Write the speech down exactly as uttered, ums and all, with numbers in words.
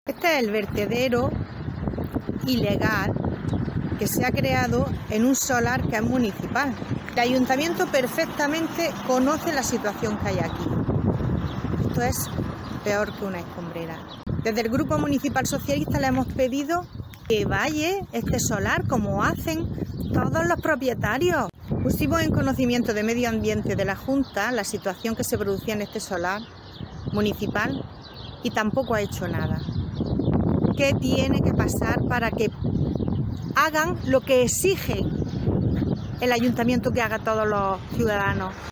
Este es el vertedero ilegal que se ha creado en un solar que es municipal. El ayuntamiento perfectamente conoce la situación que hay aquí. Esto es peor que una escombrera. Desde el Grupo Municipal Socialista le hemos pedido que vaya este solar como hacen todos los propietarios. Pusimos en conocimiento de Medio Ambiente de la Junta la situación que se producía en este solar municipal y tampoco ha hecho nada. ¿Qué tiene que pasar para que hagan lo que exige el ayuntamiento que haga todos los ciudadanos?